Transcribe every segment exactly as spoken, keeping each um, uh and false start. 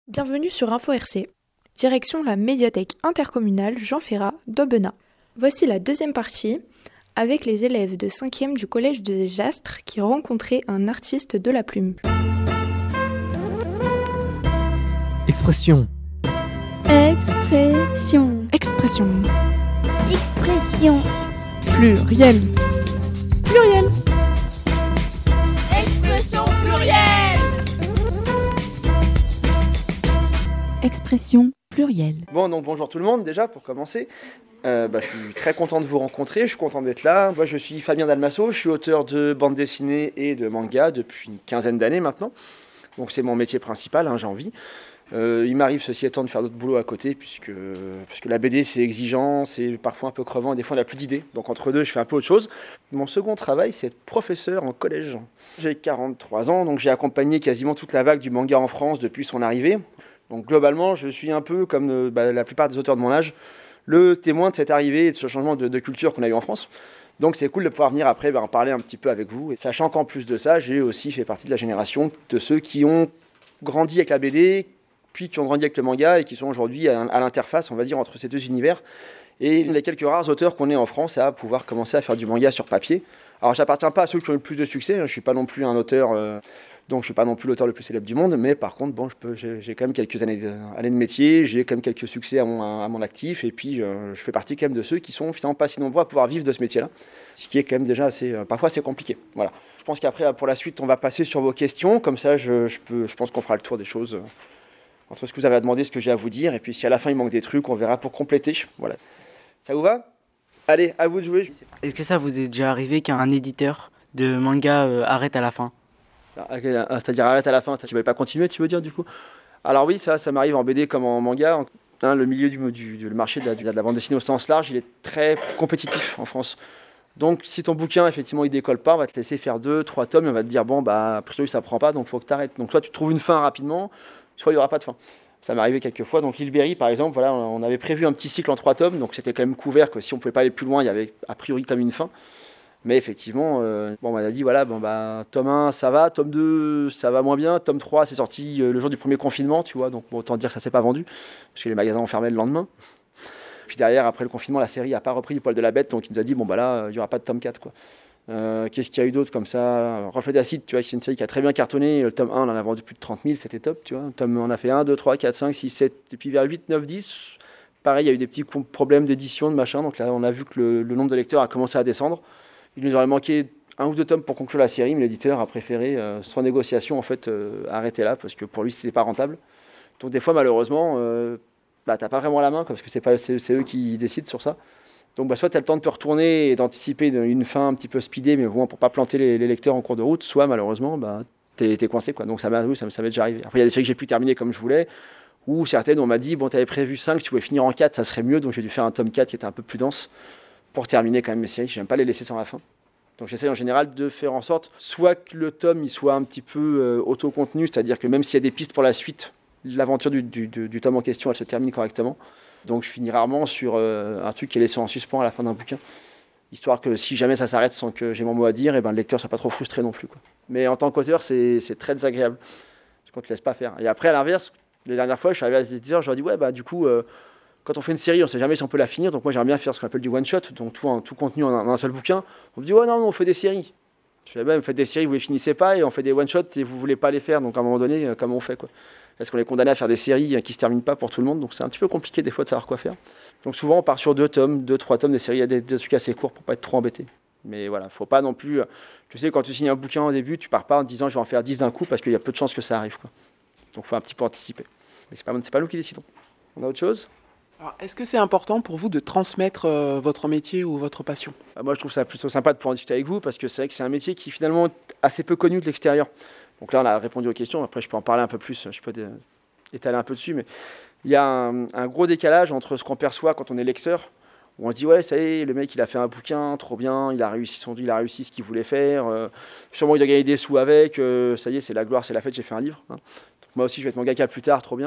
Bienvenue sur Info R C. Direction la médiathèque intercommunale Jean Ferrat d'Aubenas. Voici la deuxième partie avec les élèves de cinquième du collège de Jastres qui rencontraient un artiste de la plume. Expression. Expression. Expression. Expression. Pluriel. Pluriel. Expression plurielle. Expression plurielle. Bon, donc bonjour tout le monde déjà pour commencer. Euh, bah, je suis très content de vous rencontrer, je suis content d'être là. Moi je suis Fabien Dalmasso, je suis auteur de bande dessinée et de manga depuis une quinzaine d'années maintenant. Donc c'est mon métier principal, hein, j'ai envie. Euh, il m'arrive ceci étant de faire d'autres boulots à côté puisque, puisque la B D c'est exigeant, c'est parfois un peu crevant et des fois on n'a plus d'idées. Donc entre deux je fais un peu autre chose. Mon second travail c'est être professeur en collège. J'ai quarante-trois ans donc j'ai accompagné quasiment toute la vague du manga en France depuis son arrivée. Donc globalement je suis un peu comme euh, bah, la plupart des auteurs de mon âge, le témoin de cette arrivée et de ce changement de, de culture qu'on a eu en France. Donc c'est cool de pouvoir venir après bah, en parler un petit peu avec vous. Et sachant qu'en plus de ça, j'ai aussi fait partie de la génération de ceux qui ont grandi avec la B D, puis qui ont grandi avec le manga et qui sont aujourd'hui à, à l'interface, on va dire, entre ces deux univers. Et les quelques rares auteurs qu'on ait en France à pouvoir commencer à faire du manga sur papier. Alors j'appartiens pas à ceux qui ont eu le plus de succès, hein, je ne suis pas non plus un auteur... Euh, Donc je ne suis pas non plus l'auteur le plus célèbre du monde, mais par contre, bon, je peux, j'ai, j'ai quand même quelques années de, années de métier, j'ai quand même quelques succès à mon, à mon actif, et puis euh, je fais partie quand même de ceux qui sont finalement pas si nombreux à pouvoir vivre de ce métier-là, ce qui est quand même déjà assez, euh, parfois assez compliqué. Voilà. Je pense qu'après, pour la suite, on va passer sur vos questions, comme ça je, je, peux, je pense qu'on fera le tour des choses, euh, entre ce que vous avez à demander, ce que j'ai à vous dire, et puis si à la fin il manque des trucs, on verra pour compléter. Voilà. Ça vous va ? Allez, à vous de jouer. Est-ce que ça vous est déjà arrivé qu'un éditeur de manga euh, arrête à la fin ? C'est-à-dire arrête à la fin, tu ne veux pas continuer, tu veux dire du coup ? Alors oui, ça, ça m'arrive en B D comme en manga. Hein, le milieu du, du, du le marché de la, de la bande dessinée au sens large, il est très compétitif en France. Donc si ton bouquin, effectivement, il décolle pas, on va te laisser faire deux, trois tomes et on va te dire, bon, bah, a priori, ça prend pas, donc il faut que tu arrêtes. Donc soit tu trouves une fin rapidement, soit il n'y aura pas de fin. Ça m'est arrivé quelques fois. Donc L'Île Berry, par exemple, voilà, on avait prévu un petit cycle en trois tomes, donc c'était quand même couvert que si on ne pouvait pas aller plus loin, il y avait a priori comme une fin. Mais effectivement, euh, bon, on m'a dit, voilà, bon, bah, tome un, ça va, tome deux, ça va moins bien, tome trois, c'est sorti euh, le jour du premier confinement, tu vois, donc bon, autant dire que ça s'est pas vendu, parce que les magasins ont fermé le lendemain. Puis derrière, après le confinement, la série n'a pas repris du poil de la bête, donc il nous a dit, bon, bah là, il n'y aura pas de tome quatre, quoi. Euh, qu'est-ce qu'il y a eu d'autre comme ça ? Reflet d'acide, tu vois, c'est une série qui a très bien cartonné, le tome un, on en a vendu plus de trente mille, c'était top, tu vois. Le tome, on a fait un, deux, trois, quatre, cinq, six, sept, et puis vers huit, neuf, dix, pareil, il y a eu des petits problèmes d'édition, de machin, donc là, on a vu que le, le nombre de lecteurs a commencé à descendre. Il nous aurait manqué un ou deux tomes pour conclure la série, mais l'éditeur a préféré, euh, sans négociation, en fait, euh, arrêter là, parce que pour lui, c'était pas rentable. Donc des fois, malheureusement, euh, bah, t'as pas vraiment la main, parce que c'est, pas, c'est, c'est eux qui décident sur ça. Donc bah, soit tu as le temps de te retourner et d'anticiper une fin un petit peu speedée, mais bon, pour pas planter les, les lecteurs en cours de route, soit malheureusement, bah, t'es, t'es coincé, quoi. Donc ça, m'a, oui, ça, ça m'est déjà arrivé. Après, il y a des séries que j'ai pu terminer comme je voulais, ou certaines, on m'a dit, bon, t'avais prévu cinq, si tu pouvais finir en quatre, ça serait mieux, donc j'ai dû faire un tome quatre qui était un peu plus dense, pour terminer quand même mes séries. J'aime pas les laisser sans la fin. Donc j'essaie en général de faire en sorte soit que le tome il soit un petit peu euh, autocontenu, c'est-à-dire que même s'il y a des pistes pour la suite, l'aventure du, du, du, du tome en question elle se termine correctement. Donc je finis rarement sur euh, un truc qui est laissé en suspens à la fin d'un bouquin, histoire que si jamais ça s'arrête sans que j'ai mon mot à dire, et ben le lecteur soit pas trop frustré non plus, quoi. Mais en tant qu'auteur c'est, c'est très désagréable, parce qu'on te laisse pas faire. Et après à l'inverse, les dernières fois je suis arrivé à des éditeurs, je leur dis ouais bah du coup... Euh, Quand on fait une série, on ne sait jamais si on peut la finir. Donc moi, j'aimerais bien faire ce qu'on appelle du one-shot, donc tout, tout contenu en un, en un seul bouquin. On me dit, ouais, non, non, on fait des séries. Je fais, bah, vous faites des séries, vous ne les finissez pas, et on fait des one-shots, et vous ne voulez pas les faire. Donc à un moment donné, euh, comment on fait, quoi ? Est-ce qu'on est condamné à faire des séries euh, qui ne se terminent pas pour tout le monde ? Donc c'est un petit peu compliqué des fois de savoir quoi faire. Donc souvent, on part sur deux tomes, deux, trois tomes, des séries, il y a des, des trucs assez courts pour ne pas être trop embêté. Mais voilà, faut pas non plus... Euh, tu sais, quand tu signes un bouquin au début, tu pars pas en disant, je vais en faire dix d'un coup, parce qu'il y a peu de chances que ça arrive, quoi. Donc il faut un petit peu anticiper. Mais c'est pas, c'est pas nous qui décidons. On a autre chose ? Alors, est-ce que c'est important pour vous de transmettre euh, votre métier ou votre passion ? Bah, moi, je trouve ça plutôt sympa de pouvoir en discuter avec vous, parce que c'est vrai que c'est un métier qui finalement est assez peu connu de l'extérieur. Donc là, on a répondu aux questions. Après, je peux en parler un peu plus, je peux dé- étaler un peu dessus. Mais il y a un, un gros décalage entre ce qu'on perçoit quand on est lecteur, où on se dit, ouais, ça y est, le mec, il a fait un bouquin, trop bien, il a réussi, son, il a réussi ce qu'il voulait faire, euh, sûrement il a gagné des sous avec, euh, ça y est, c'est la gloire, c'est la fête, j'ai fait un livre. Hein. Donc, moi aussi, je vais être mangaka plus tard, trop bien.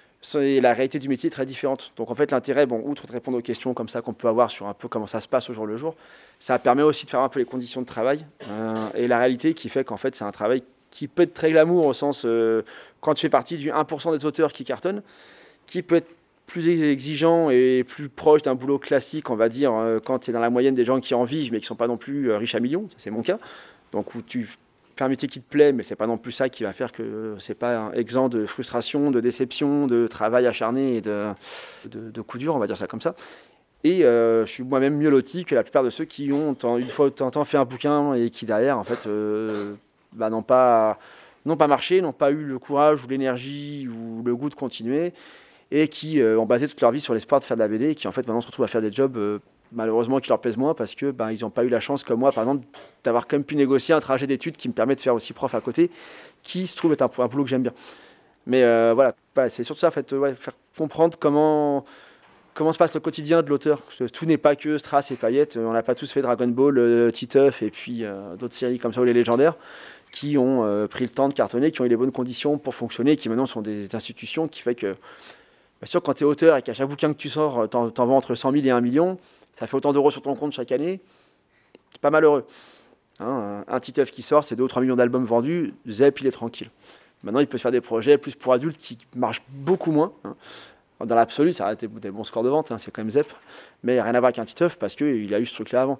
Et la réalité du métier est très différente. Donc en fait, l'intérêt, bon, outre de répondre aux questions comme ça qu'on peut avoir sur un peu comment ça se passe au jour le jour, ça permet aussi de faire un peu les conditions de travail euh, et la réalité qui fait qu'en fait, c'est un travail qui peut être très glamour au sens euh, quand tu fais partie du un pour cent des auteurs qui cartonnent, qui peut être plus exigeant et plus proche d'un boulot classique, on va dire, euh, quand tu es dans la moyenne des gens qui en vivent, mais qui ne sont pas non plus euh, riches à millions, c'est mon cas. Donc où tu fais un métier qui te plaît, mais c'est pas non plus ça qui va faire que euh, c'est pas exempt de frustration, de déception, de travail acharné et de, de, de coups durs, on va dire ça comme ça. Et euh, je suis moi-même mieux loti que la plupart de ceux qui ont, une fois de temps en temps, fait un bouquin et qui derrière, en fait, euh, bah, n'ont pas, n'ont pas marché, n'ont pas eu le courage ou l'énergie ou le goût de continuer, et qui euh, ont basé toute leur vie sur l'espoir de faire de la B D, et qui en fait maintenant se retrouvent à faire des jobs euh, malheureusement qui leur plaisent moins parce que ben, ils n'ont pas eu la chance comme moi par exemple d'avoir quand même pu négocier un trajet d'études qui me permet de faire aussi prof à côté, qui se trouve être un, un boulot que j'aime bien. Mais euh, voilà, bah, c'est surtout ça en fait, euh, ouais, faire comprendre comment, comment se passe le quotidien de l'auteur. Tout n'est pas que Strass et paillettes, on n'a pas tous fait Dragon Ball, euh, Titeuf et puis euh, d'autres séries comme ça ou les légendaires, qui ont euh, pris le temps de cartonner, qui ont eu les bonnes conditions pour fonctionner, qui maintenant sont des institutions qui fait que bien sûr, quand tu es auteur et qu'à chaque bouquin que tu sors, t'en, t'en vends entre cent mille et un million, ça fait autant d'euros sur ton compte chaque année, c'est pas malheureux. Hein, un Titeuf qui sort, c'est deux ou trois millions d'albums vendus, Zep, il est tranquille. Maintenant, il peut se faire des projets plus pour adultes qui marchent beaucoup moins. Hein. Dans l'absolu, ça a été des bons scores de vente, hein, c'est quand même Zep, mais rien à voir avec un Titeuf parce qu'il a eu ce truc-là avant.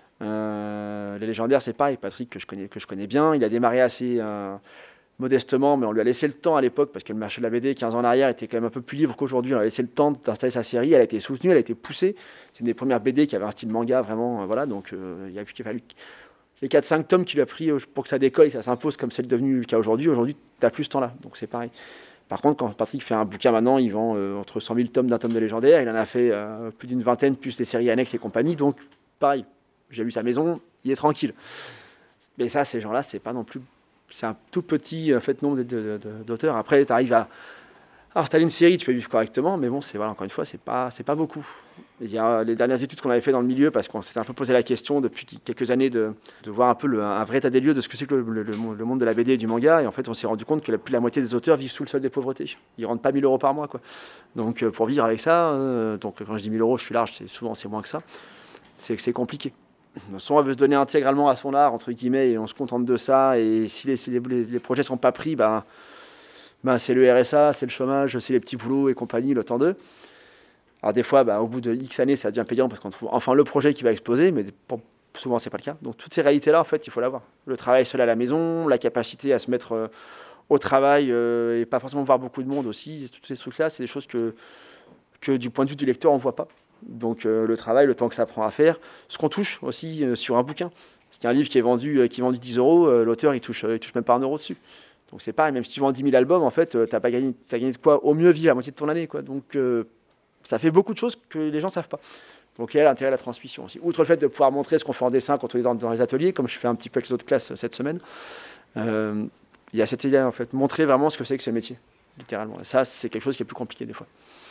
Euh, les légendaires, c'est pareil, Patrick, que je connais, que je connais bien, il a démarré assez... Euh, modestement, mais on lui a laissé le temps à l'époque parce que le marché de la B D quinze ans en arrière était quand même un peu plus libre qu'aujourd'hui. On a laissé le temps d'installer sa série, elle a été soutenue, elle a été poussée. C'est une des premières B D qui avait un style manga vraiment, euh, voilà, donc euh, il a fallu les quatre cinq tomes qu'il a pris pour que ça décolle et que ça s'impose comme c'est devenu le cas aujourd'hui. Aujourd'hui, tu n'as plus ce temps-là, donc c'est pareil. Par contre, quand Patrick fait un bouquin maintenant, il vend euh, entre cent mille tomes d'un tome de légendaire, il en a fait euh, plus d'une vingtaine, plus des séries annexes et compagnie, donc pareil, j'ai vu sa maison, il est tranquille. Mais ça, ces gens-là, c'est pas non plus... C'est un tout petit en fait, nombre de, de, de, d'auteurs. Après, tu arrives à, à installer une série, tu peux vivre correctement, mais bon, c'est, voilà, encore une fois, c'est pas, c'est pas beaucoup. Il y a les dernières études qu'on avait fait dans le milieu, parce qu'on s'était un peu posé la question depuis quelques années de, de voir un peu le, un vrai état des lieux de ce que c'est que le, le, le monde de la B D et du manga. Et en fait, on s'est rendu compte que la, plus de la moitié des auteurs vivent sous le seuil des pauvretés. Ils ne rentrent pas mille euros par mois, quoi. Donc, pour vivre avec ça, euh, donc quand je dis mille euros, je suis large, c'est, souvent c'est moins que ça, c'est que c'est compliqué. Soit on veut se donner intégralement à son art, entre guillemets, et on se contente de ça, et si les, si les, les projets ne sont pas pris, ben, ben c'est le R S A, c'est le chômage, c'est les petits boulots et compagnie, le temps d'eux. Alors des fois, ben, au bout de X années, ça devient payant parce qu'on trouve enfin le projet qui va exploser, mais bon, souvent, c'est pas le cas. Donc toutes ces réalités-là, en fait, il faut l'avoir. Le travail seul à la maison, la capacité à se mettre euh, au travail euh, et pas forcément voir beaucoup de monde aussi, tous ces trucs-là, c'est des choses que, que du point de vue du lecteur, on ne voit pas. Donc euh, le travail, le temps que ça prend à faire, ce qu'on touche aussi euh, sur un bouquin. Parce qu'un livre qui est vendu, euh, qui est vendu dix euros, euh, l'auteur il touche, euh, il touche même pas un euro dessus. Donc c'est pareil, même si tu vends dix mille albums, en fait, euh, tu as gagné, t'as gagné de quoi au mieux vivre la moitié de ton année, quoi. Donc euh, ça fait beaucoup de choses que les gens ne savent pas. Donc il y a l'intérêt de la transmission aussi. Outre le fait de pouvoir montrer ce qu'on fait en dessin quand on est dans, dans les ateliers, comme je fais un petit peu avec les autres classes euh, cette semaine, euh, il y a cette idée en fait, montrer vraiment ce que c'est que ce métier, littéralement. Et ça, c'est quelque chose qui est plus compliqué des fois.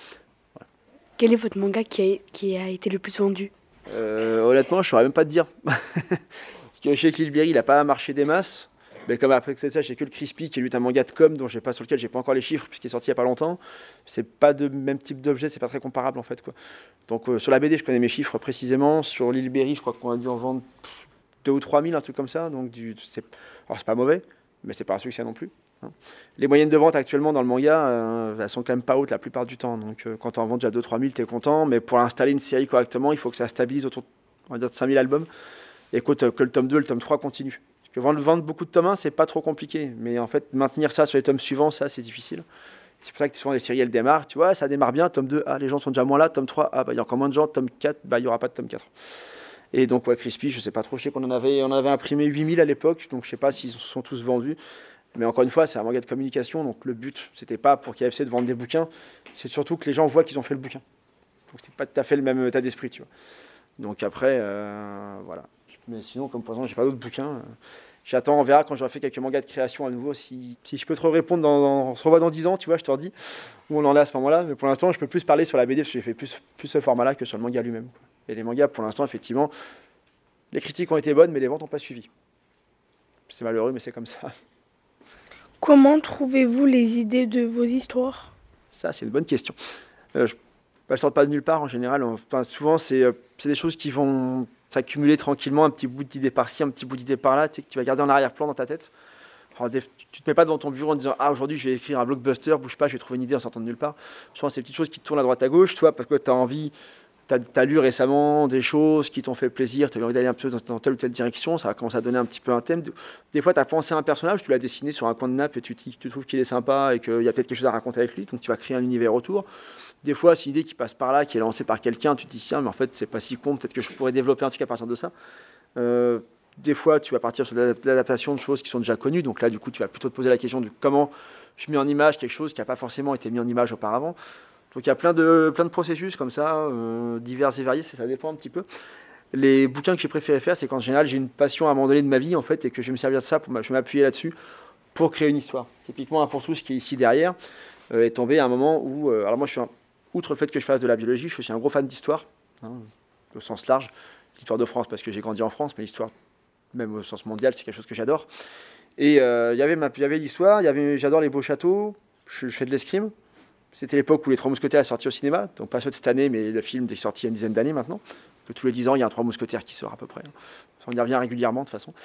Quel est votre manga qui a, qui a été le plus vendu ? euh, Honnêtement, je ne saurais même pas te dire. Parce que chez Kilberry, il n'a pas marché des masses. Mais comme après ça, j'ai que le Crispy, qui est lui un manga de com dont j'ai pas, sur lequel j'ai pas encore les chiffres, puisqu'il est sorti il n'y a pas longtemps. C'est pas de même type d'objet, c'est pas très comparable en fait, quoi. Donc euh, sur la B D, je connais mes chiffres précisément. Sur Lilberry, je crois qu'on a dû en vendre deux ou trois mille, un truc comme ça. Donc du, c'est, alors c'est pas mauvais, mais c'est pas un succès non plus. Les moyennes de vente actuellement dans le manga, euh, elles sont quand même pas hautes la plupart du temps. Donc euh, quand tu en vends déjà deux à trois mille, tu es content. Mais pour installer une série correctement, il faut que ça stabilise autour on va dire, de cinq mille albums. Et que, que le tome deux et le tome trois continuent. Parce que vendre, vendre beaucoup de tomes un, c'est pas trop compliqué. Mais en fait, maintenir ça sur les tomes suivants, ça, c'est difficile. C'est pour ça que souvent les séries, elles démarrent. Tu vois, ça démarre bien. Tome deux, ah, les gens sont déjà moins là. Tome trois, ah, bah, il y a encore moins de gens. Tome quatre, bah, il n'y aura pas de tome quatre. Et donc, ouais, Crispy, je sais pas trop. Je sais qu'on en avait, on en avait imprimé huit mille à l'époque. Donc, je sais pas s'ils sont tous vendus. Mais encore une fois, c'est un manga de communication, donc le but, c'était pas pour K F C de vendre des bouquins, c'est surtout que les gens voient qu'ils ont fait le bouquin. Donc c'est pas tout à fait le même état d'esprit, tu vois. Donc après, euh, voilà. Mais sinon, comme pour l'instant, j'ai pas d'autres bouquins. J'attends, on verra quand j'aurai fait quelques mangas de création à nouveau, si, si je peux te répondre, dans, dans, on se revoit dans dix ans, tu vois, je te redis, où on en est à ce moment-là. Mais pour l'instant, je peux plus parler sur la B D, parce que j'ai fait plus, plus ce format-là que sur le manga lui-même, quoi. Et les mangas, pour l'instant, effectivement, les critiques ont été bonnes, mais les ventes n'ont pas suivi. C'est malheureux, mais c'est comme ça. Comment trouvez-vous les idées de vos histoires ? Ça, c'est une bonne question. Euh, je ne sortent pas de nulle part en général. Enfin, souvent, c'est, euh, c'est des choses qui vont s'accumuler tranquillement, un petit bout d'idée par-ci, un petit bout d'idée par-là, tu sais, que tu vas garder en arrière-plan dans ta tête. Alors, des- tu te mets pas devant ton bureau en disant ah aujourd'hui je vais écrire un blockbuster, bouge pas, je vais trouver une idée en sortant de nulle part. Souvent c'est des petites choses qui te tournent à droite à gauche, tu vois, parce que tu as envie, tu as lu récemment des choses qui t'ont fait plaisir, tu as eu envie d'aller un peu dans, dans telle ou telle direction, ça va commencer à donner un petit peu un thème. Des fois tu as pensé à un personnage, tu l'as dessiné sur un coin de nappe et tu, tu trouves qu'il est sympa et qu'il y a peut-être quelque chose à raconter avec lui, donc tu vas créer un univers autour. Des fois c'est une idée qui passe par là, qui est lancée par quelqu'un, tu te dis tiens mais en fait c'est pas si con, peut-être que je pourrais développer un truc à partir de ça. Euh, Des fois, tu vas partir sur l'adaptation de choses qui sont déjà connues. Donc là, du coup, tu vas plutôt te poser la question de comment je mets en image quelque chose qui n'a pas forcément été mis en image auparavant. Donc il y a plein de, plein de processus comme ça, euh, divers et variés, ça dépend un petit peu. Les bouquins que j'ai préféré faire, c'est qu'en général, j'ai une passion à un moment donné de ma vie, en fait, et que je vais me servir de ça, pour je vais m'appuyer là-dessus pour créer une histoire. Typiquement, un pour tous, qui est ici derrière, euh, est tombé à un moment où... Euh, alors moi, je suis un, outre le fait que je fasse de la biologie, je suis aussi un gros fan d'histoire, hein, au sens large. L'histoire de France, parce que j'ai grandi en France, mais l'histoire... même au sens mondial, c'est quelque chose que j'adore. Et euh, y avait ma, y avait l'histoire, y avait, j'adore les beaux châteaux, je, je fais de l'escrime. C'était l'époque où Les Trois Mousquetaires est sorti au cinéma, donc pas ceux de cette année, mais le film est sorti il y a une dizaine d'années maintenant. Que tous les dix ans, il y a un Trois Mousquetaires qui sort à peu près. On y revient régulièrement de toute façon.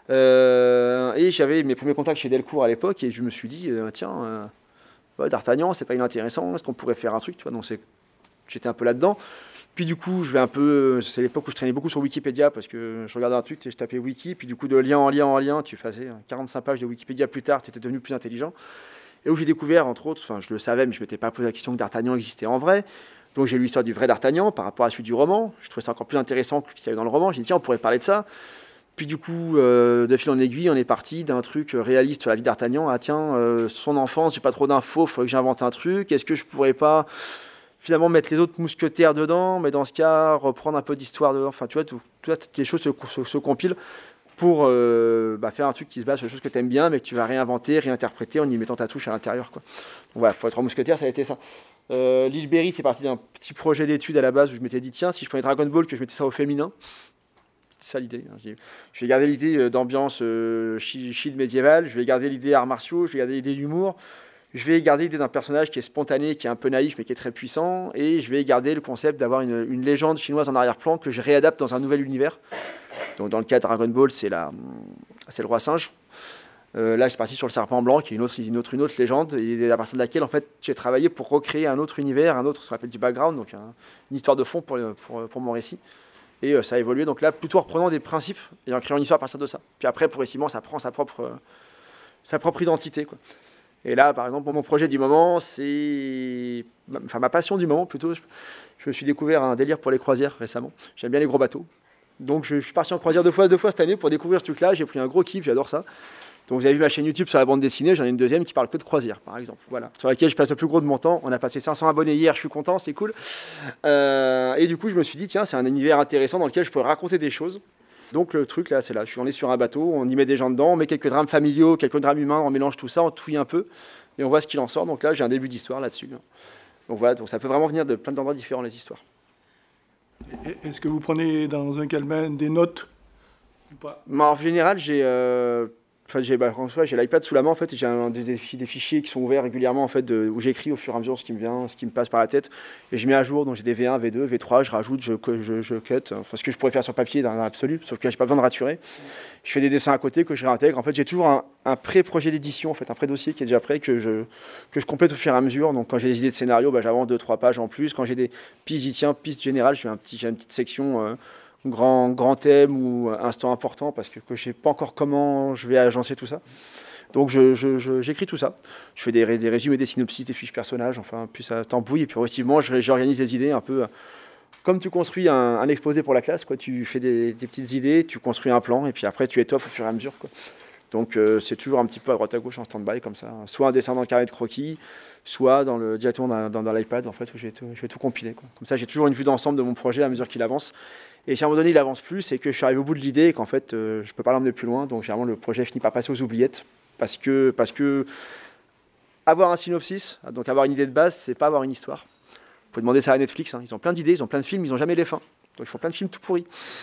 Euh, et j'avais mes premiers contacts chez Delcourt à l'époque, et je me suis dit, euh, tiens, euh, ouais, D'Artagnan, c'est pas inintéressant, est-ce qu'on pourrait faire un truc, tu vois, donc c'est, j'étais un peu là-dedans. Puis du coup, je vais un peu, c'est l'époque où je traînais beaucoup sur Wikipédia parce que je regardais un truc et je tapais Wiki, puis du coup de lien en lien en lien, tu faisais quarante-cinq pages de Wikipédia plus tard, tu étais devenu plus intelligent. Et où j'ai découvert, entre autres, enfin je le savais, mais je ne m'étais pas posé la question que D'Artagnan existait en vrai. Donc j'ai lu l'histoire du vrai D'Artagnan par rapport à celui du roman. Je trouvais ça encore plus intéressant que ce qu'il y avait dans le roman. J'ai dit tiens, on pourrait parler de ça. Puis du coup, euh, de fil en aiguille, on est parti d'un truc réaliste sur la vie d'Artagnan. Ah tiens, euh, son enfance, j'ai pas trop d'infos, il faudrait que j'invente un truc. Est-ce que je pourrais pas finalement mettre les autres mousquetaires dedans, mais dans ce cas, reprendre un peu d'histoire dedans. Enfin, tu vois, tout, tout, les choses se, se, se compilent pour euh, bah, faire un truc qui se base sur des choses que tu aimes bien, mais que tu vas réinventer, réinterpréter en y mettant ta touche à l'intérieur, quoi. Donc voilà, pour les Trois Mousquetaires, ça a été ça. Euh, L'île Berry, c'est parti d'un petit projet d'études à la base où je m'étais dit, tiens, si je prenais Dragon Ball, que je mettais ça au féminin. C'est ça l'idée. Je vais garder l'idée d'ambiance euh, shield médiévale, je vais garder l'idée arts martiaux, je vais garder l'idée d'humour. Je vais garder l'idée d'un personnage qui est spontané, qui est un peu naïf, mais qui est très puissant. Et je vais garder le concept d'avoir une, une légende chinoise en arrière-plan que je réadapte dans un nouvel univers. Donc, dans le cas de Dragon Ball, c'est, la, c'est le roi singe. Euh, là, je suis parti sur le serpent blanc, qui est une autre, une autre, une autre légende, et à partir de laquelle, en fait, j'ai travaillé pour recréer un autre univers, un autre, ce qu'on appelle du background, donc un, une histoire de fond pour, pour, pour mon récit. Et euh, ça a évolué. Donc là, plutôt en reprenant des principes et en créant une histoire à partir de ça. Puis après, progressivement, ça prend sa propre, euh, sa propre identité, quoi. Et là, par exemple, mon projet du moment, c'est... Enfin, ma passion du moment, plutôt. Je, je me suis découvert un délire pour les croisières récemment. J'aime bien les gros bateaux. Donc, je, je suis parti en croisière deux fois, deux fois cette année pour découvrir ce truc-là. J'ai pris un gros kiff, j'adore ça. Donc, vous avez vu ma chaîne YouTube sur la bande dessinée. J'en ai une deuxième qui parle que de croisière, par exemple. Voilà. Sur laquelle je passe le plus gros de mon temps. On a passé cinq cents abonnés hier, je suis content, c'est cool. Euh, et du coup, je me suis dit, tiens, c'est un univers intéressant dans lequel je peux raconter des choses. Donc le truc là, c'est là, je suis, on est sur un bateau, on y met des gens dedans, on met quelques drames familiaux, quelques drames humains, on mélange tout ça, on touille un peu, et on voit ce qu'il en sort. Donc là, j'ai un début d'histoire là-dessus. Donc voilà, donc ça peut vraiment venir de plein d'endroits différents, les histoires. Est-ce que vous prenez dans un calmin des notes ou pas? En général, j'ai... Euh, Enfin, j'ai, bah, François, j'ai l'iPad sous la main en fait, et j'ai un, des, des fichiers qui sont ouverts régulièrement en fait, de, où j'écris au fur et à mesure ce qui me vient, ce qui me passe par la tête, et je mets à jour. Donc j'ai des V un, V deux, V trois, je rajoute, je, je, je cut, enfin ce que je pourrais faire sur papier dans l'absolu, sauf que j'ai pas besoin de raturer. Je fais des dessins à côté que je réintègre. En fait, j'ai toujours un, un pré-projet d'édition, en fait, un pré-dossier qui est déjà prêt que je que je complète au fur et à mesure. Donc quand j'ai des idées de scénario, bah, j'avance deux, trois pages en plus. Quand j'ai des pistes, j'y tiens, pistes générales, je fais un petit, j'ai une petite section. Euh, Grand, grand thème ou instant important parce que, que je ne sais pas encore comment je vais agencer tout ça. Donc je, je, je, j'écris tout ça. Je fais des, des résumés, des synopsis, des fiches personnages, enfin, puis ça t'embrouille. Et puis progressivement, j'organise les idées un peu comme tu construis un, un exposé pour la classe, quoi. Tu fais des, des petites idées, tu construis un plan et puis après tu étoffes au fur et à mesure, quoi. Donc euh, c'est toujours un petit peu à droite à gauche en stand-by comme ça. Soit un dessin dans le carnet de croquis, soit dans le, directement dans, dans, dans l'iPad en fait, où je vais tout, je vais tout compiler, quoi. Comme ça j'ai toujours une vue d'ensemble de mon projet à mesure qu'il avance. Et si à un moment donné il avance plus, c'est que je suis arrivé au bout de l'idée et qu'en fait euh, je peux pas l'emmener plus loin. Donc généralement le projet finit par passer aux oubliettes parce que, parce que avoir un synopsis, donc avoir une idée de base, c'est pas avoir une histoire. Vous pouvez demander ça à Netflix, hein. Ils ont plein d'idées, ils ont plein de films, ils n'ont jamais les fins. Donc ils font plein de films tout pourris.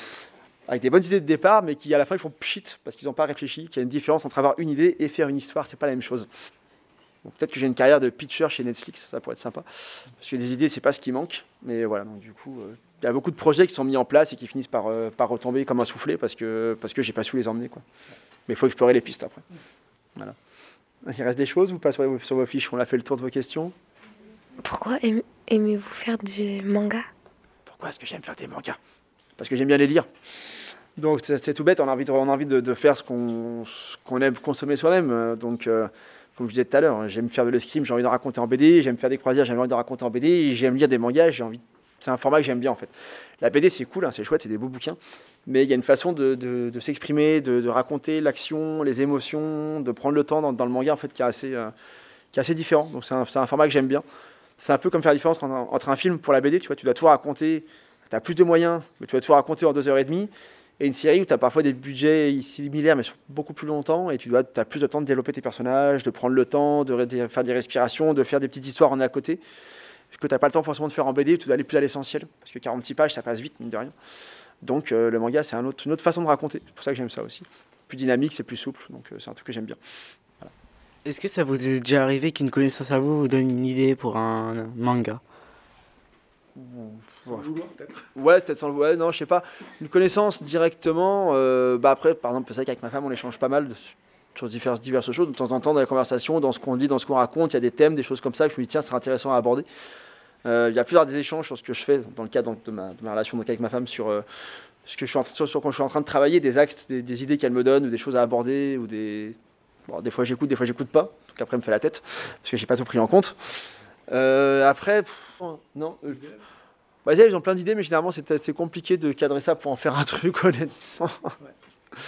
Avec des bonnes idées de départ, mais qui à la fin ils font pchit parce qu'ils n'ont pas réfléchi, qu'il y a une différence entre avoir une idée et faire une histoire, c'est pas la même chose. Donc, peut-être que j'ai une carrière de pitcher chez Netflix, ça pourrait être sympa. Parce que des idées, c'est pas ce qui manque. Mais voilà, donc du coup, il euh, y a beaucoup de projets qui sont mis en place et qui finissent par, euh, par retomber comme un soufflet parce que, parce que j'ai pas su les emmener, quoi. Mais il faut explorer les pistes après. Voilà. Il reste des choses ou pas sur, les, sur vos fiches? On a fait le tour de vos questions. Pourquoi aim- aimez-vous faire du manga? Pourquoi est-ce que j'aime faire des mangas? Parce que j'aime bien les lire. Donc c'est, c'est tout bête, on a envie de, on a envie de, de faire ce qu'on, ce qu'on aime consommer soi-même. Donc euh, comme je disais tout à l'heure, j'aime faire de l'escrime, j'ai envie de raconter en B D, j'aime faire des croisières, j'ai envie de raconter en B D, et j'aime lire des mangas, j'ai envie. C'est un format que j'aime bien en fait. La B D c'est cool, hein, c'est chouette, c'est des beaux bouquins, mais il y a une façon de, de, de s'exprimer, de, de raconter l'action, les émotions, de prendre le temps dans, dans le manga en fait qui est assez, euh, qui est assez différent. Donc c'est un, c'est un format que j'aime bien. C'est un peu comme faire la différence entre, entre un film pour la B D, tu vois, tu dois tout raconter, tu as plus de moyens, mais tu vas tout raconter en deux heures et demie. Et une série où tu as parfois des budgets similaires, mais sur beaucoup plus longtemps, et tu dois, as plus de temps de développer tes personnages, de prendre le temps, de, de faire des respirations, de faire des petites histoires en à côté. Ce que tu n'as pas le temps forcément de faire en B D, tu dois aller plus à l'essentiel, parce que quarante-six pages, ça passe vite, mine de rien. Donc euh, le manga, c'est un autre, une autre façon de raconter. C'est pour ça que j'aime ça aussi. Plus dynamique, c'est plus souple, donc euh, c'est un truc que j'aime bien. Voilà. Est-ce que ça vous est déjà arrivé qu'une connaissance à vous vous donne une idée pour un manga? Sans le vouloir, peut-être. Ouais, peut-être sans le ouais, non, je sais pas. Une connaissance directement. Euh, bah après, par exemple, c'est vrai qu'avec ma femme, on échange pas mal de, sur diverses, diverses choses. De temps en temps, dans les conversations, dans ce qu'on dit, dans ce qu'on raconte, il y a des thèmes, des choses comme ça que je me dis, tiens, c'est intéressant à aborder. Euh, il y a plusieurs des échanges sur ce que je fais dans le cadre de ma, de ma relation donc avec ma femme, sur, euh, ce que je suis en, sur, sur quoi je suis en train de travailler, des axes, des, des idées qu'elle me donne, ou des choses à aborder, ou des. Bon, des fois j'écoute, des fois j'écoute pas. Donc après, elle me fait la tête, parce que j'ai pas tout pris en compte. Euh, après, pff, non. Euh, Bah, ils ont plein d'idées, mais généralement c'est assez compliqué de cadrer ça pour en faire un truc, honnêtement. Ouais.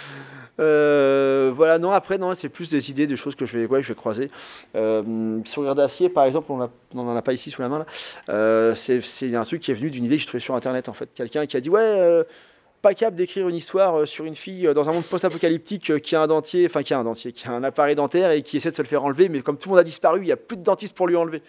euh, voilà, non, après, non, c'est plus des idées, des choses que je vais, ouais, je vais croiser. Euh, Sourire d'acier, par exemple, on n'en a pas ici sous la main, là. Euh, c'est, c'est un truc qui est venu d'une idée que j'ai trouvée sur Internet, en fait. Quelqu'un qui a dit, ouais, euh, pas capable d'écrire une histoire sur une fille dans un monde post-apocalyptique qui a un dentier, enfin qui a un dentier, qui a un appareil dentaire et qui essaie de se le faire enlever, mais comme tout le monde a disparu, il n'y a plus de dentiste pour lui enlever.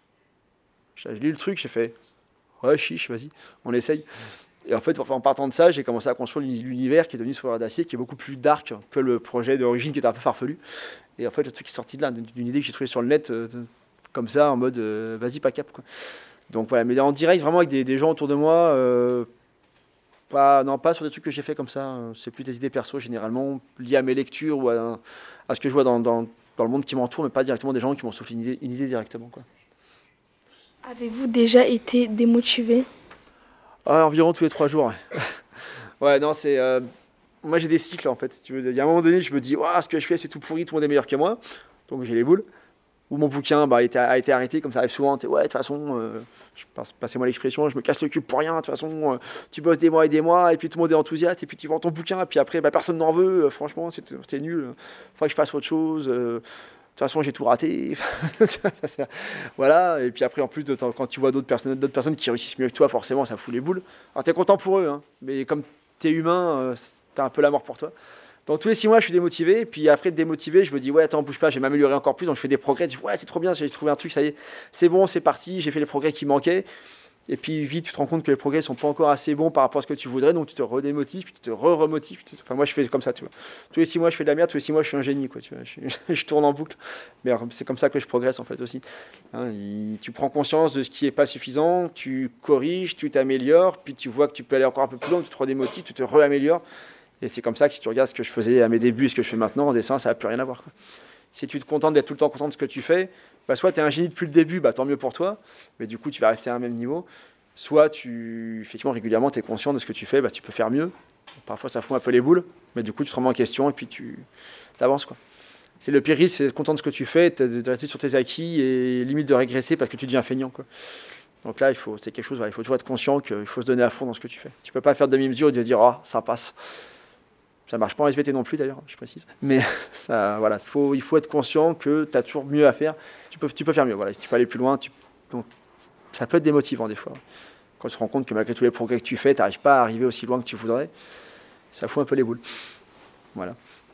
J'ai lu le truc, j'ai fait... Ouais, chiche, vas-y, on essaye. Et en fait, en partant de ça, j'ai commencé à construire l'univers qui est devenu Sourire d'acier, qui est beaucoup plus dark que le projet d'origine qui était un peu farfelu. Et en fait, le truc est sorti de là, d'une idée que j'ai trouvée sur le net, euh, comme ça, en mode euh, vas-y, pas cap, quoi. Donc voilà, mais en direct, vraiment avec des, des gens autour de moi, euh, pas, non, pas sur des trucs que j'ai fait comme ça. C'est plus des idées perso, généralement, liées à mes lectures ou à, à ce que je vois dans, dans, dans le monde qui m'entoure, mais pas directement des gens qui m'ont soufflé une idée, une idée directement, quoi. Avez-vous déjà été démotivé? Ah, environ tous les trois jours. Ouais, ouais non, c'est. Euh, moi, j'ai des cycles en fait. Si tu veux. Il y a un moment donné, je me dis, oh, ce que je fais, c'est tout pourri, tout le monde est meilleur que moi. Donc, j'ai les boules. Ou mon bouquin bah, a, été, a été arrêté, comme ça arrive souvent. Ouais, de toute façon, euh, je passe, passez-moi l'expression, je me casse le cul pour rien. De toute façon, euh, tu bosses des mois et des mois, et puis tout le monde est enthousiaste, et puis tu vends ton bouquin, et puis après, bah, personne n'en veut. Euh, franchement, c'est, c'est nul. Il faudrait que je fasse autre chose. Euh, De toute façon, j'ai tout raté. Voilà. Et puis après, en plus, de temps, quand tu vois d'autres personnes, d'autres personnes qui réussissent mieux que toi, forcément, ça fout les boules. Alors, t'es content pour eux, hein, mais comme t'es humain, euh, t'as un peu la mort pour toi. Donc, tous les six mois, je suis démotivé. Et puis après, démotivé, je me dis, ouais, attends, bouge pas, je vais m'améliorer encore plus. Donc, je fais des progrès. Je dis, ouais, c'est trop bien, j'ai trouvé un truc, ça y est, c'est bon, c'est parti, j'ai fait les progrès qui manquaient. Et puis vite, tu te rends compte que les progrès ne sont pas encore assez bons par rapport à ce que tu voudrais, donc tu te redémotives, puis tu te re-remotives. Te... Enfin, moi, je fais comme ça, tu vois. Tous les six mois, je fais de la merde, tous les six mois, je suis un génie, quoi, tu vois. Je, je tourne en boucle. Mais alors, c'est comme ça que je progresse, en fait, aussi. Hein, il... Tu prends conscience de ce qui n'est pas suffisant, tu corriges, tu t'améliores, puis tu vois que tu peux aller encore un peu plus loin, tu te redémotives, tu te re-améliores. Et c'est comme ça que si tu regardes ce que je faisais à mes débuts et ce que je fais maintenant, en dessin, ça n'a plus rien à voir, quoi. Si tu te contentes d'être tout le temps content de ce que tu fais, bah, soit tu es un génie depuis le début, bah, tant mieux pour toi, mais du coup, tu vas rester à un même niveau. Soit tu, effectivement, régulièrement, tu es conscient de ce que tu fais, bah, tu peux faire mieux. Parfois, ça fout un peu les boules, mais du coup, tu te remets en question et puis tu avances, quoi. C'est le pire risque, c'est d'être content de ce que tu fais, de rester sur tes acquis et limite de régresser parce que tu deviens feignant, quoi. Donc là, il faut, c'est quelque chose, voilà, il faut toujours être conscient qu'il faut se donner à fond dans ce que tu fais. Tu peux pas faire de demi-mesure et te dire, oh, ça passe. Ça marche pas en S V T non plus, d'ailleurs, je précise. Mais ça, voilà, faut, il faut être conscient que tu as toujours mieux à faire. Tu peux, tu peux faire mieux, voilà, tu peux aller plus loin. Tu, donc, ça peut être démotivant des fois. Quand tu te rends compte que malgré tous les progrès que tu fais, tu n'arrives pas à arriver aussi loin que tu voudrais, ça fout un peu les boules. Voilà.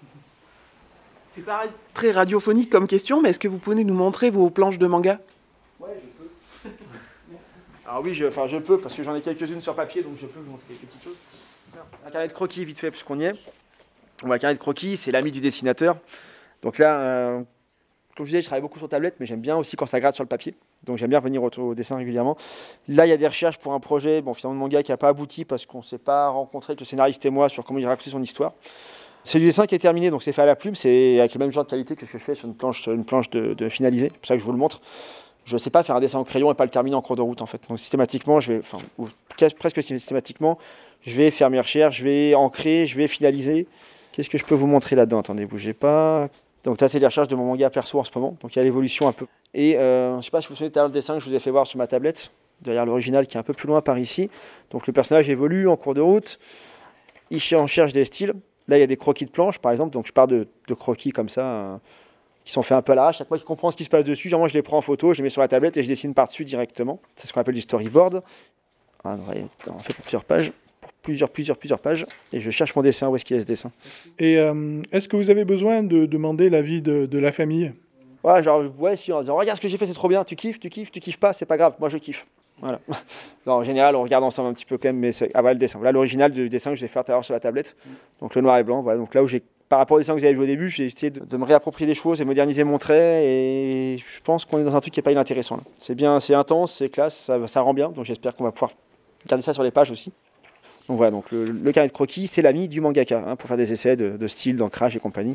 C'est pas très radiophonique comme question, mais est-ce que vous pouvez nous montrer vos planches de manga? Ouais, je peux. Alors oui, je, enfin, je peux, parce que j'en ai quelques-unes sur papier, donc je peux vous montrer quelques petites choses. Un carnet de croquis, vite fait, puisqu'on y est. Bon, le carnet de croquis, c'est l'ami du dessinateur. Donc là, euh, comme je disais, je travaille beaucoup sur tablette, mais j'aime bien aussi quand ça gratte sur le papier. Donc j'aime bien revenir au, au dessin régulièrement. Là, il y a des recherches pour un projet, bon, finalement, de manga qui n'a pas abouti parce qu'on ne s'est pas rencontré avec le scénariste et moi sur comment il racontait son histoire. C'est du dessin qui est terminé, donc c'est fait à la plume, c'est avec le même genre de qualité que ce que je fais sur une planche, une planche de, de finalisée. C'est pour ça que je vous le montre. Je ne sais pas faire un dessin au crayon et pas le terminer en cours de route en fait. Donc systématiquement, je vais, enfin, ou presque systématiquement, je vais faire mes recherches, je vais ancrer, je vais finaliser. Qu'est-ce que je peux vous montrer là-dedans? Attendez, bougez pas. Donc là, c'est les recherches de mon manga perso en ce moment. Donc il y a l'évolution un peu. Et euh, je ne sais pas si vous vous souvenez tout à l'heure le dessin que je vous ai fait voir sur ma tablette, derrière l'original qui est un peu plus loin par ici. Donc le personnage évolue en cours de route. Il en cherche des styles. Là, il y a des croquis de planches, par exemple. Donc je pars de, de croquis comme ça, euh, qui sont faits un peu à l'arrache. Chaque fois qu'il comprend ce qui se passe dessus, genre moi, je les prends en photo, je les mets sur la tablette et je dessine par-dessus directement. C'est ce qu'on appelle du storyboard. Ah, ouais, on fait pour plusieurs pages. Plusieurs, plusieurs, plusieurs pages, et je cherche mon dessin, où est-ce qu'il y a ce dessin. Et euh, est-ce que vous avez besoin de demander l'avis de, de la famille? Ouais, genre, ouais, si, en disant, regarde ce que j'ai fait, c'est trop bien, tu kiffes, tu kiffes, tu kiffes pas, c'est pas grave, moi je kiffe. Voilà. Non, en général, on regarde ensemble un petit peu quand même, mais c'est... Ah voilà le dessin. Voilà l'original du dessin que je vais faire tout à l'heure sur la tablette. Donc le noir et blanc, voilà. Donc là où j'ai, par rapport au dessin que vous avez vu au début, j'ai essayé de, de me réapproprier des choses et moderniser mon trait, et je pense qu'on est dans un truc qui est pas inintéressant là. C'est bien, c'est intense, c'est classe, ça, ça rend bien, donc j'espère qu'on va pouvoir garder ça sur les pages aussi. Donc voilà, donc le, le carnet de croquis, c'est l'ami du mangaka, hein, pour faire des essais de, de style, d'ancrage et compagnie.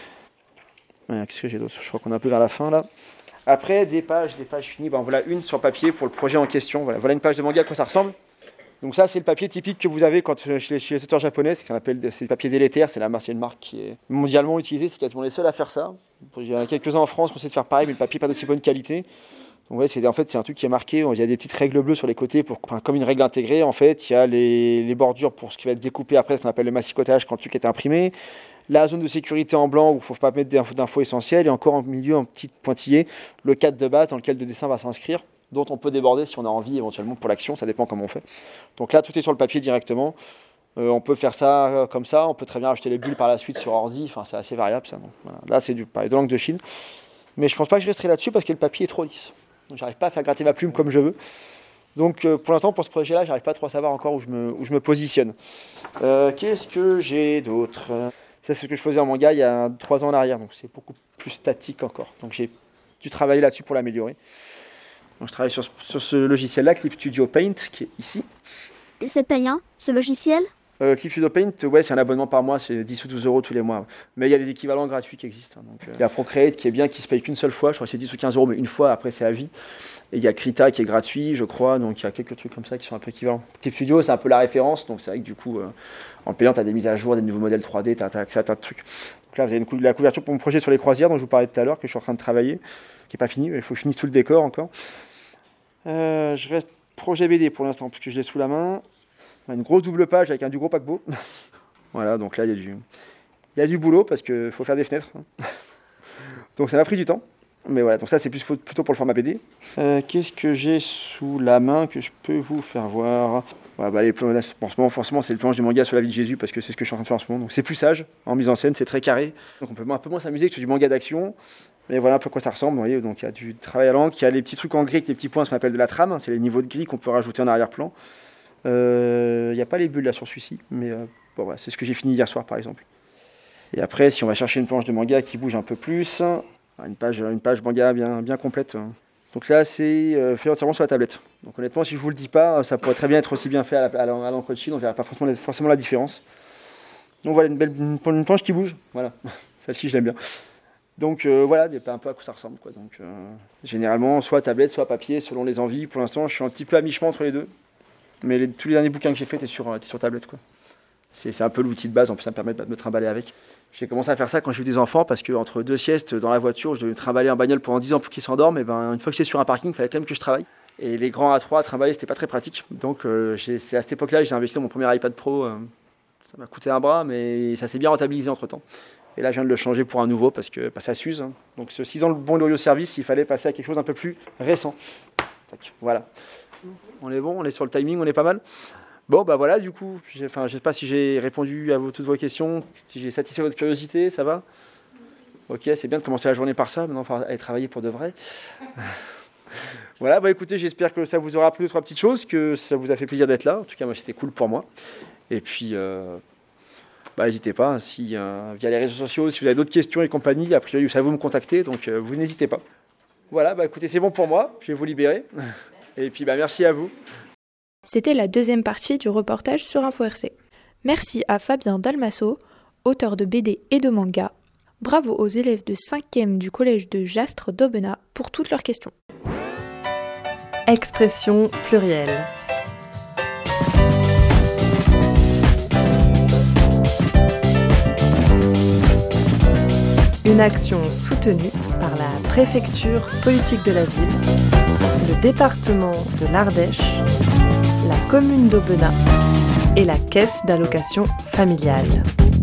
Euh, qu'est-ce que j'ai d'autre? Je crois qu'on est un peu vers la fin là. Après, des pages, des pages finies. Bon, voilà une sur papier pour le projet en question. Voilà, voilà une page de manga, à quoi ça ressemble. Donc ça, c'est le papier typique que vous avez quand, chez, chez les auteurs japonais, ce qu'on appelle c'est le papier délétère. C'est la c'est une marque qui est mondialement utilisée, c'est quasiment les seuls à faire ça. Il y en a quelques-uns en France qui essaient de faire pareil, mais le papier n'est pas d'aussi bonne qualité. Donc ouais, c'est, en fait, c'est un truc qui est marqué. Il y a des petites règles bleues sur les côtés, pour, enfin, comme une règle intégrée. En fait, il y a les, les bordures pour ce qui va être découpé après, ce qu'on appelle le massicotage quand le truc est imprimé. La zone de sécurité en blanc où il ne faut pas mettre d'infos, d'infos essentielles. Et encore en milieu, un petit pointillé, le cadre de base dans lequel le dessin va s'inscrire, dont on peut déborder si on a envie éventuellement pour l'action. Ça dépend comment on fait. Donc là, tout est sur le papier directement. Euh, on peut faire ça euh, comme ça. On peut très bien acheter les bulles par la suite sur ordi. Enfin, c'est assez variable ça. Donc, voilà. Là, c'est du pareil, de langue de Chine. Mais je ne pense pas que je resterai là-dessus parce que le papier est trop lisse. Donc, j'arrive pas à faire gratter ma plume comme je veux. Donc euh, pour l'instant, pour ce projet-là, j'arrive pas trop à savoir encore où je me, où je me positionne. Euh, qu'est-ce que j'ai d'autre? Ça, c'est ce que je faisais en manga il y a trois ans en arrière, donc c'est beaucoup plus statique encore. Donc j'ai dû travailler là-dessus pour l'améliorer. Donc, je travaille sur, sur ce logiciel-là, Clip Studio Paint, qui est ici. C'est payant, ce logiciel? Euh, Clip Studio Paint, ouais, c'est un abonnement par mois, c'est dix ou douze euros tous les mois. Mais il y a des équivalents gratuits qui existent. Donc, euh, il y a Procreate qui est bien, qui se paye qu'une seule fois, je crois que c'est dix ou quinze euros, mais une fois, après c'est à vie. Et il y a Krita qui est gratuit, je crois, donc il y a quelques trucs comme ça qui sont un peu équivalents. Clip Studio, c'est un peu la référence, donc c'est vrai que du coup, euh, en payant, tu as des mises à jour, des nouveaux modèles trois D, tu as accès à tas de trucs. Donc là, vous avez une cou- la couverture pour mon projet sur les croisières, dont je vous parlais tout à l'heure, que je suis en train de travailler, qui n'est pas fini, il faut que je finisse tout le décor encore. Euh, je reste projet B D pour l'instant, puisque je l'ai sous la main. Une grosse double page avec un du gros paquebot. Voilà, donc là, il y a du, il y a du boulot parce qu'il faut faire des fenêtres. Donc ça m'a pris du temps. Mais voilà, donc ça, c'est plus, plutôt pour le format B D. Euh, qu'est-ce que j'ai sous la main que je peux vous faire voir? Ouais, bah, les plans, là, en ce moment, forcément, c'est le planche du manga sur la vie de Jésus parce que c'est ce que je suis en train de faire en ce moment. Donc c'est plus sage en mise en scène, c'est très carré. Donc on peut un peu moins s'amuser que sur du manga d'action. Mais voilà un peu à quoi ça ressemble. Vous voyez, donc il y a du travail à l'encre, il y a les petits trucs en gris avec les petits points, ce qu'on appelle de la trame. C'est les niveaux de gris qu'on peut rajouter en arrière-plan. Il euh, n'y a pas les bulles là sur celui-ci, mais euh, bon, voilà, c'est ce que j'ai fini hier soir par exemple. Et après, si on va chercher une planche de manga qui bouge un peu plus, une page, une page manga bien, bien complète. Donc là, c'est euh, fait entièrement sur la tablette. Donc honnêtement, si je vous le dis pas, ça pourrait très bien être aussi bien fait à, la, à, la, à l'encre de Chine, on ne verra pas forcément, forcément la différence. Donc voilà, une, belle, une, une planche qui bouge, voilà, celle-ci je l'aime bien. Donc euh, voilà, un peu à quoi ça ressemble, quoi. Donc, euh, généralement, soit tablette, soit papier, selon les envies. Pour l'instant, je suis un petit peu à mi-chemin entre les deux. Mais les, tous les derniers bouquins que j'ai faits étaient sur, étaient sur tablette, quoi. C'est, c'est un peu l'outil de base, en plus ça me permet de me trimballer avec. J'ai commencé à faire ça quand j'ai eu des enfants, parce qu'entre deux siestes dans la voiture, je devais me trimballer en bagnole pendant dix ans pour qu'ils s'endorment, et ben, une fois que j'étais sur un parking, il fallait quand même que je travaille. Et les grands A trois à trimballer, c'était pas très pratique. Donc euh, j'ai, c'est à cette époque-là que j'ai investi dans mon premier iPad Pro. Euh, ça m'a coûté un bras, mais ça s'est bien rentabilisé entre-temps. Et là, je viens de le changer pour un nouveau, parce que bah, ça s'use. Hein. Donc ce six ans le bon loyau service, il fallait passer à quelque chose d'un peu plus récent. Tac, voilà. On est bon, on est sur le timing, on est pas mal. Bon, bah voilà, du coup, j'ai, enfin, je sais pas si j'ai répondu à vos, toutes vos questions, si j'ai satisfait votre curiosité, ça va? Ok, c'est bien de commencer la journée par ça, maintenant il faut aller travailler pour de vrai. Voilà, bah écoutez, j'espère que ça vous aura plu deux, trois petites choses, que ça vous a fait plaisir d'être là. En tout cas, moi, c'était cool pour moi. Et puis, euh, bah, n'hésitez pas, si, euh, via les réseaux sociaux, si vous avez d'autres questions et compagnie, a priori, ça vous me contacter, donc euh, vous n'hésitez pas. Voilà, bah écoutez, c'est bon pour moi, je vais vous libérer. Et puis, bah, merci à vous. C'était la deuxième partie du reportage sur Info R C. Merci à Fabien Dalmasso, auteurs de B D et de manga. Bravo aux élèves de cinquième du collège de Jastres d'Aubenas pour toutes leurs questions. Expression plurielle. Une action soutenue par la préfecture politique de la ville, le département de l'Ardèche, la commune d'Aubenas et la caisse d'allocation familiale.